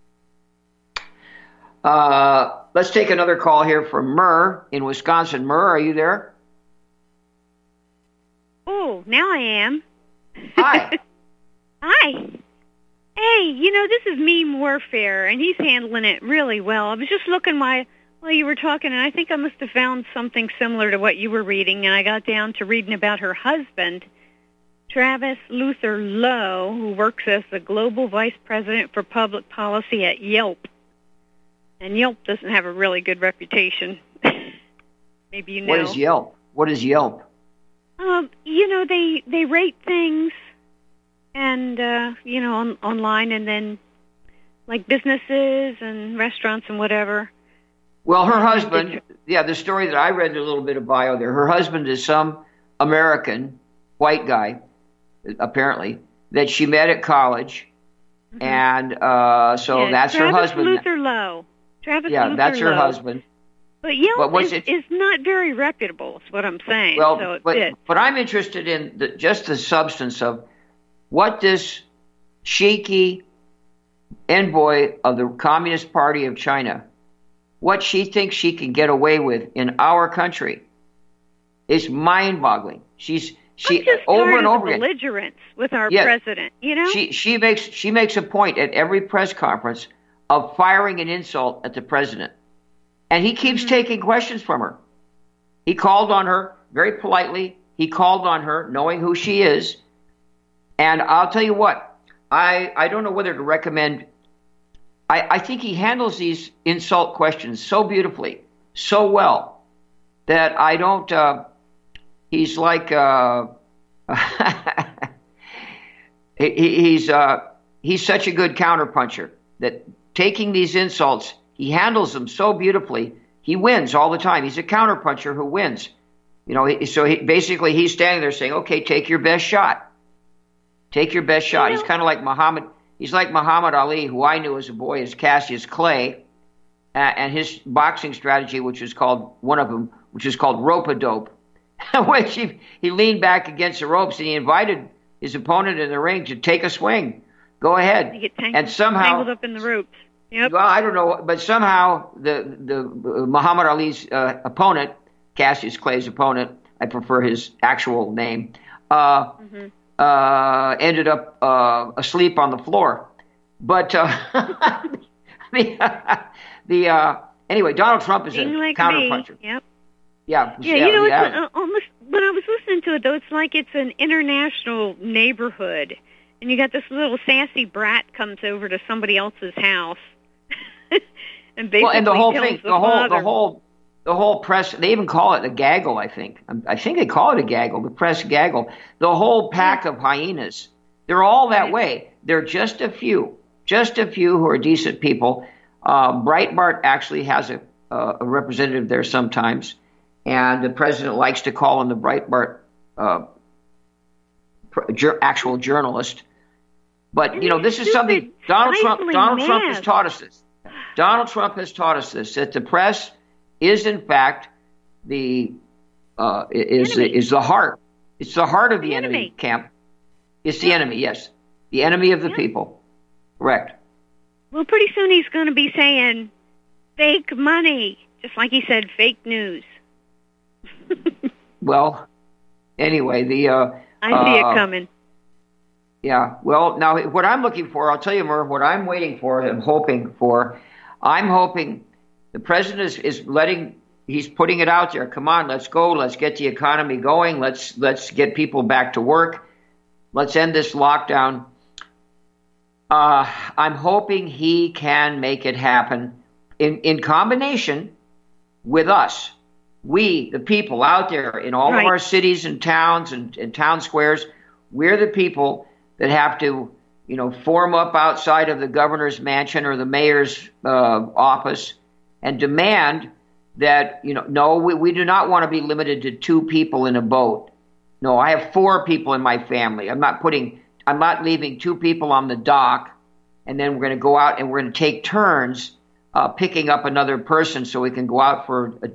Uh, let's take another call here from Murr in Wisconsin. Murr, are you there? Oh, now I am. Hi. Hi. Hey, you know, this is meme warfare, and he's handling it really well. I was just looking my... Well, you were talking, and I think I must have found something similar to what you were reading, and I got down to reading about her husband, Travis Luther Lowe, who works as the Global Vice President for Public Policy at Yelp. And Yelp doesn't have a really good reputation. Maybe you know. What is Yelp? What is Yelp? Um, you know, they, they rate things, and, uh, you know, on, online, and then, like, businesses and restaurants and whatever. Well, her husband, yeah, the story that I read, a little bit of bio there, her husband is some American white guy, apparently, that she met at college. Mm-hmm. And uh, so yeah, that's Travis her husband. Luther Lowe. Travis yeah, Luther that's her Lowe. husband. But Yelp but is, it, is not very reputable, is what I'm saying. Well, so but, it, but I'm interested in the, just the substance of what this shaky envoy of the Communist Party of China, what she thinks she can get away with in our country is mind-boggling. She's she I'm just over tired and of over the again. belligerence with our Yeah. president, you know? She she makes she makes a point at every press conference of firing an insult at the president, and he keeps mm-hmm. taking questions from her. He called on her very politely. He called on her, knowing who she is, and I'll tell you what, I I don't know whether to recommend. I, I think he handles these insult questions so beautifully, so well, that I don't, uh, he's like, uh, he, he's uh, he's such a good counterpuncher that taking these insults. He handles them so beautifully. He wins all the time. He's a counterpuncher who wins. You know, so he, basically he's standing there saying, okay, take your best shot. Take your best shot. He's kind of like Muhammad. He's like Muhammad Ali, who I knew as a boy as Cassius Clay, uh, and his boxing strategy, which is called, one of them, which is called rope-a-dope, which he, he leaned back against the ropes and he invited his opponent in the ring to take a swing. Go ahead. You get tangled, and somehow, tangled up in the ropes. Yep. Well, I don't know, but somehow the the uh, Muhammad Ali's uh, opponent, Cassius Clay's opponent, I prefer his actual name, uh, mm-hmm. uh, ended up uh, asleep on the floor. But uh, the uh, the uh, anyway, Donald Trump is Being a like counterpuncher. Me. Yep. Yeah. Yeah, yeah, you know, yeah. it's uh, almost when I was listening to it though, it's like it's an international neighborhood, and you got this little sassy brat comes over to somebody else's house. And basically well, and the whole tells thing, the, the whole, father, the whole, the whole press. They even call it a gaggle. I think. I think they call it a gaggle. The press gaggle. The whole pack of hyenas. They're all that way. They're just a few, just a few who are decent people. Uh, Breitbart actually has a, uh, a representative there sometimes, and the president likes to call him the Breitbart uh, pr- actual journalist. But you know, this is something Donald Trump. Donald math. Trump has taught us this. Donald Trump has taught us this, that the press is in fact the uh, is enemy. is the heart. It's the heart of the, the enemy. enemy camp. It's the enemy, yes, the enemy of the yeah. people. Correct. Well, pretty soon he's going to be saying fake money, just like he said fake news. Well, anyway, the uh, I see uh, it coming. Yeah. Well, now what I'm looking for, I'll tell you, Murph, what I'm waiting for, I'm hoping for, I'm hoping the president is, is letting, he's putting it out there. Come on, let's go. Let's get the economy going. Let's, let's get people back to work. Let's end this lockdown. Uh, I'm hoping he can make it happen in, in combination with us. We, the people out there in all right. of our cities and towns and, and town squares, we're the people that have to, you know, form up outside of the governor's mansion or the mayor's uh, office and demand that, you know, no, we, we do not want to be limited to two people in a boat. No, I have four people in my family. I'm not putting, I'm not leaving two people on the dock and then we're going to go out and we're going to take turns uh, picking up another person so we can go out for a,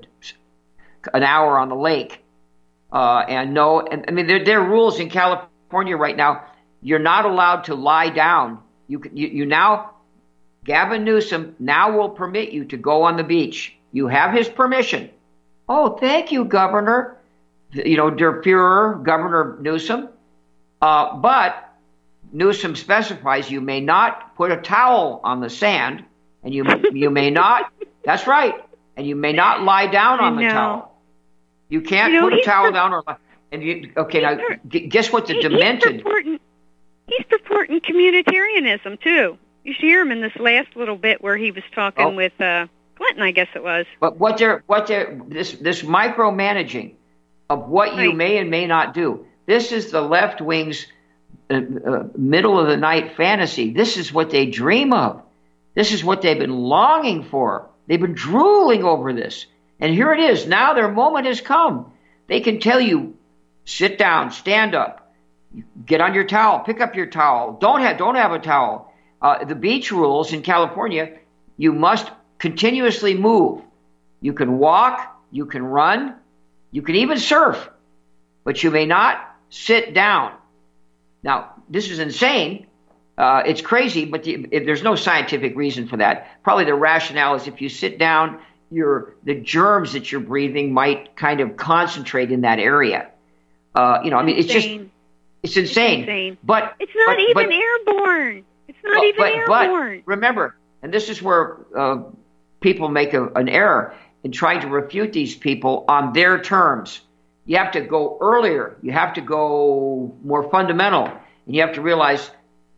an hour on the lake. Uh, and no, and, I mean, there, there are rules in California right now. You're not allowed to lie down. You, you you now, Gavin Newsom now will permit you to go on the beach. You have his permission. Oh, thank you, Governor. You know, Der Fuhrer, Governor Newsom. Uh, but Newsom specifies you may not put a towel on the sand, and you you may not. That's right, and you may not lie down on the towel. You can't you know, put a towel per- down or. And you, okay, now per- guess what the he, demented. He's purporting, he's purporting communitarianism too. You should hear him in this last little bit where he was talking Oh. with uh, Clinton, I guess it was. But what they're what they're this this micromanaging of what you Right. may and may not do. This is the left wing's uh, uh, middle of the night fantasy. This is what they dream of. This is what they've been longing for. They've been drooling over this. And here it is. Now their moment has come. They can tell you, sit down, stand up, get on your towel, pick up your towel. Don't have don't have a towel. Uh, the beach rules in California, you must continuously move. You can walk, you can run, you can even surf, but you may not sit down. Now, this is insane. Uh, it's crazy, but the, if there's no scientific reason for that. Probably the rationale is if you sit down, your the germs that you're breathing might kind of concentrate in that area. Uh, you know, I mean, it's just it's insane. It's insane. But It's not but, even but, airborne. It's not but, even but, airborne. But remember, and this is where uh, people make a, an error in trying to refute these people on their terms. You have to go earlier. You have to go more fundamental. And you have to realize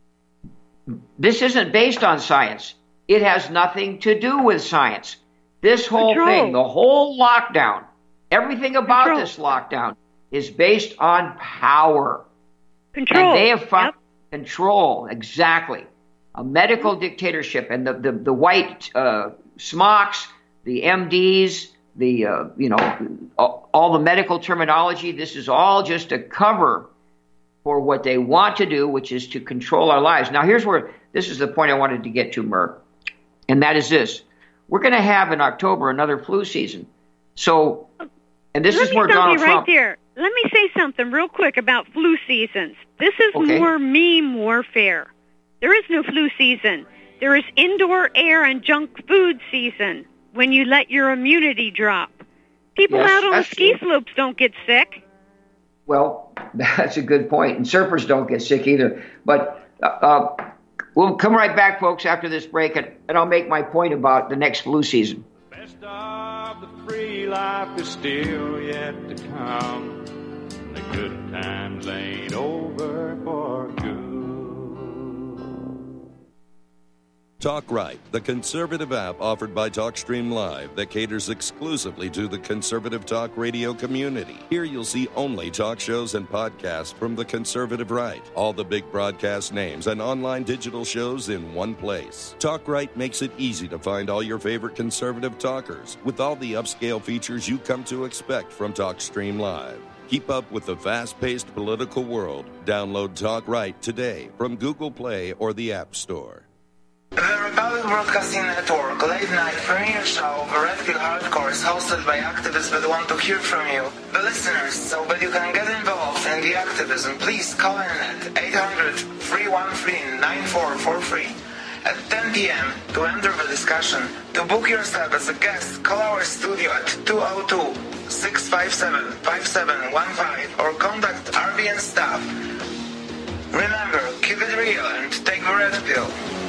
this isn't based on science. It has nothing to do with science. This whole Control. thing, the whole lockdown, everything about Control. this lockdown is based on power. Control. And they have found Yep. control, exactly. a medical dictatorship, and the the, the white uh, smocks, the M Ds, the uh, you know all, all the medical terminology. This is all just a cover for what they want to do, which is to control our lives. Now, here's where this is the point I wanted to get to, Murr, and that is this: we're going to have in October another flu season. So, and this Let is me where stop Donald you right Trump. there. Let me say something real quick about flu seasons. This is Okay. more meme warfare. There is no flu season. There is indoor air and junk food season when you let your immunity drop. People Yes, out on the that's ski true. slopes don't get sick. Well, that's a good point. And surfers don't get sick either. But uh, uh, we'll come right back, folks, after this break, and, and I'll make my point about the next flu season. Best of the free life is still yet to come. The good times ain't over for good. Talk Right, the conservative app offered by TalkStream Live that caters exclusively to the conservative talk radio community. Here you'll see only talk shows and podcasts from the conservative right. All the big broadcast names and online digital shows in one place. Talk Right makes it easy to find all your favorite conservative talkers with all the upscale features you come to expect from TalkStream Live. Keep up with the fast-paced political world. Download Talk Right today from Google Play or the App Store. The Republic Broadcasting Network late night premiere show of Red Pill Hardcore is hosted by activists that want to hear from you, the listeners, so that you can get involved in the activism. Please call in at eight hundred, three one three, nine four four three at ten p.m. to enter the discussion. To book yourself as a guest, call our studio at two oh two, six five seven, five seven one five or contact R B N staff. Remember, keep it real and take the red pill.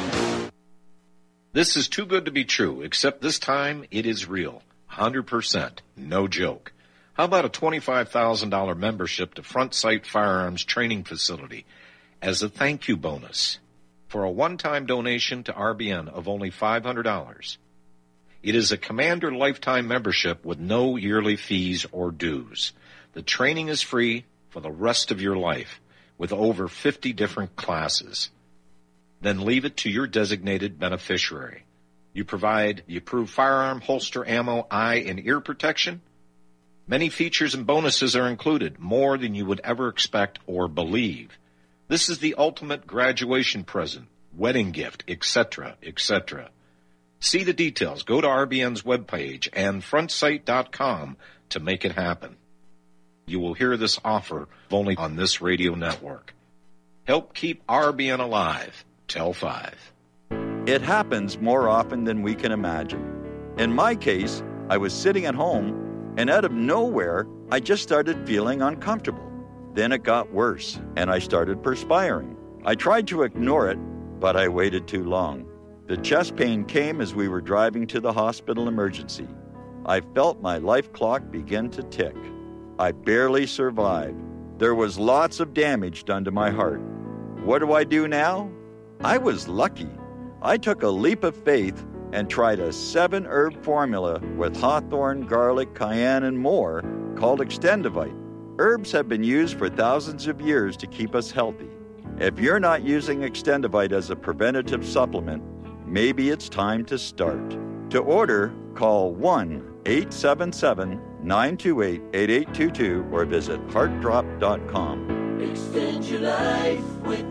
This is too good to be true, except this time it is real. one hundred percent. No joke. How about a twenty-five thousand dollars membership to Front Sight Firearms Training Facility as a thank you bonus for a one-time donation to R B N of only five hundred dollars? It is a Commander lifetime membership with no yearly fees or dues. The training is free for the rest of your life with over fifty different classes. Then leave it to your designated beneficiary. You provide the approved firearm, holster, ammo, eye, and ear protection. Many features and bonuses are included, more than you would ever expect or believe. This is the ultimate graduation present, wedding gift, et cetera, et cetera. See the details. Go to R B N's webpage and front sight dot com to make it happen. You will hear this offer only on this radio network. Help keep R B N alive. Tell five. It happens more often than we can imagine. In my case, I was sitting at home, and out of nowhere, I just started feeling uncomfortable. Then it got worse, and I started perspiring. I tried to ignore it, but I waited too long. The chest pain came as we were driving to the hospital emergency. I felt my life clock begin to tick. I barely survived. There was lots of damage done to my heart. What do I do now? I was lucky. I took a leap of faith and tried a seven-herb formula with hawthorn, garlic, cayenne, and more called Extendivite. Herbs have been used for thousands of years to keep us healthy. If you're not using Extendivite as a preventative supplement, maybe it's time to start. To order, call one eight seven seven, nine two eight, eight eight two two or visit heart drop dot com. Extend your life with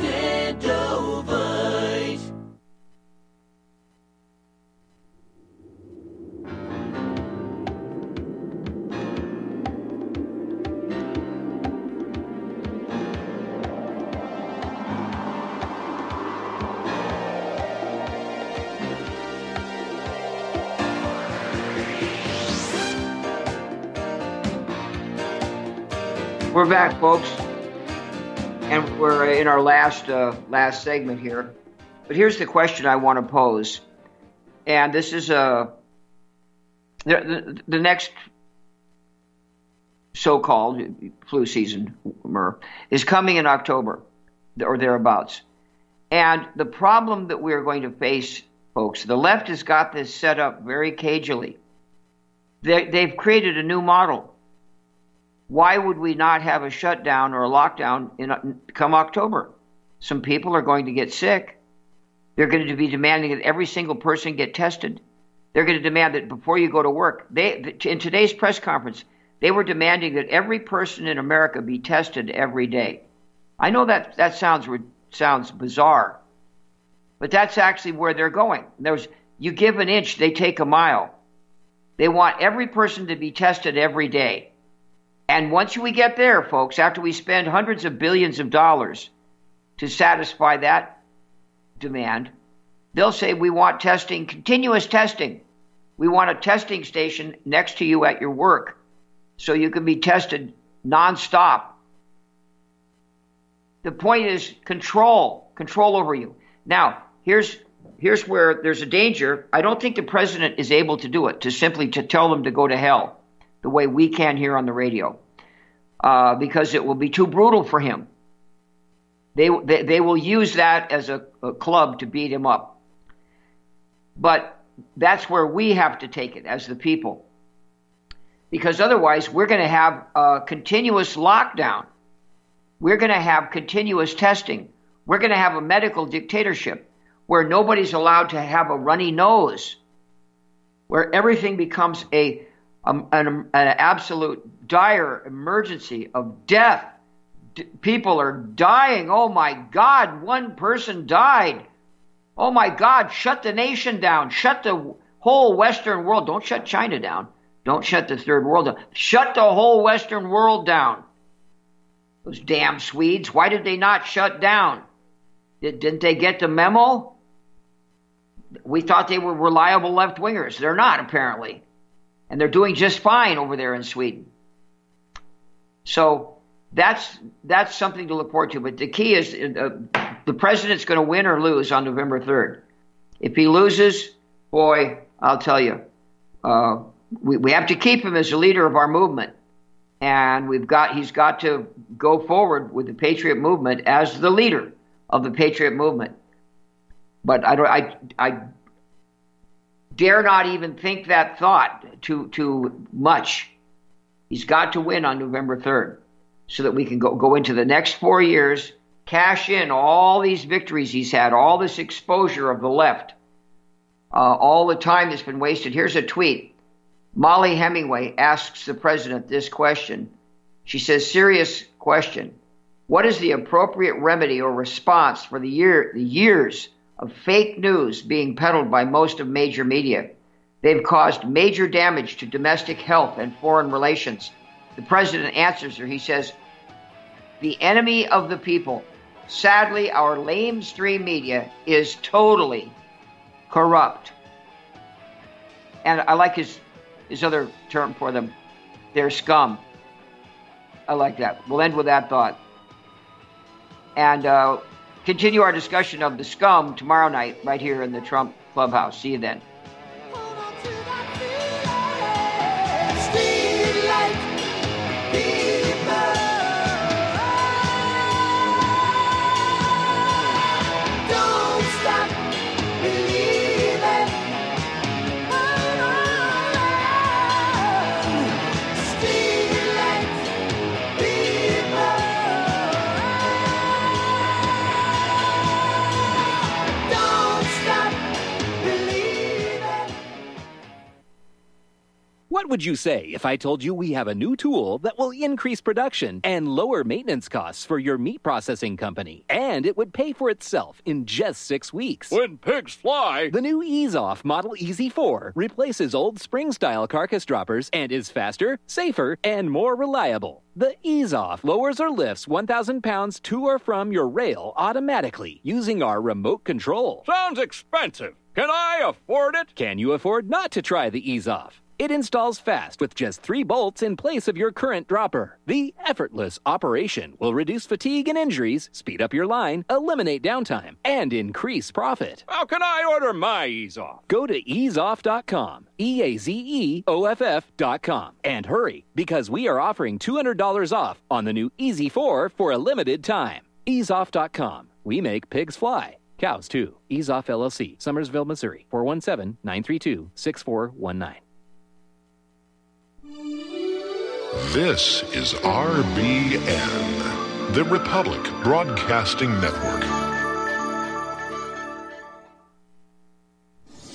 Extendovite. We're back, folks, and we're in our last uh, last segment here. But here's the question I want to pose, and this is a the, the, the next so-called flu season, Murr, is coming in October or thereabouts. And the problem that we're going to face, folks, the left has got this set up very cagily. They, they've created a new model. Why would we not have a shutdown or a lockdown in come October? Some people are going to get sick. They're going to be demanding that every single person get tested. They're going to demand that before you go to work, they, in today's press conference, they were demanding that every person in America be tested every day. I know that that sounds sounds bizarre, but that's actually where they're going. There's, you give an inch, they take a mile. They want every person to be tested every day. And once we get there, folks, after we spend hundreds of billions of dollars to satisfy that demand, they'll say we want testing, continuous testing. We want a testing station next to you at your work so you can be tested nonstop. The point is control, control over you. Now, here's here's where there's a danger. I don't think the president is able to do it, to simply to tell them to go to hell the way we can here on the radio, uh, because it will be too brutal for him. They, they, they will use that as a, a club to beat him up. But that's where we have to take it as the people. Because otherwise, we're going to have a continuous lockdown. We're going to have continuous testing. We're going to have a medical dictatorship where nobody's allowed to have a runny nose, where everything becomes a, a an, an absolute dire emergency of death. D- people are dying. Oh, my God, one person died. Oh, my God, shut the nation down. Shut the whole Western world. Don't shut China down. Don't shut the third world down. Shut the whole Western world down. Those damn Swedes, why did they not shut down? Did, didn't they get the memo? We thought they were reliable left-wingers. They're not, apparently. And they're doing just fine over there in Sweden. So that's that's something to look forward to. But the key is uh, the president's going to win or lose on November third. If he loses, boy, I'll tell you, uh, we, we have to keep him as a leader of our movement. And we've got he's got to go forward with the Patriot movement as the leader of the Patriot movement. But I don't I I dare not even think that thought too too much. He's got to win on November third so that we can go, go into the next four years, cash in all these victories he's had, all this exposure of the left, uh, all the time that's been wasted. Here's a tweet. Molly Hemingway asks the president this question. She says, serious question. What is the appropriate remedy or response for the year, the years of fake news being peddled by most of major media? They've caused major damage to domestic health and foreign relations. The president answers her. He says, the enemy of the people. Sadly, our lamestream media is totally corrupt. And I like his his other term for them. They're scum. I like that. We'll end with that thought. And uh, continue our discussion of the scum tomorrow night right here in the Trump Clubhouse. See you then. What would you say if I told you we have a new tool that will increase production and lower maintenance costs for your meat processing company? And it would pay for itself in just six weeks. When pigs fly! The new Ease Off Model E Z four replaces old spring-style carcass droppers and is faster, safer, and more reliable. The Ease Off lowers or lifts one thousand pounds to or from your rail automatically using our remote control. Sounds expensive. Can I afford it? Can you afford not to try the Ease Off? It installs fast with just three bolts in place of your current dropper. The effortless operation will reduce fatigue and injuries, speed up your line, eliminate downtime, and increase profit. How can I order my Ease Off? Go to ease off dot com, E A Z E O F F dot com, and hurry, because we are offering two hundred dollars off on the new E Z four for a limited time. ease off dot com. We make pigs fly. Cows, too. Ease Off L L C, Summersville, Missouri, four one seven, nine three two, six four one nine. This is R B N, the Republic Broadcasting Network.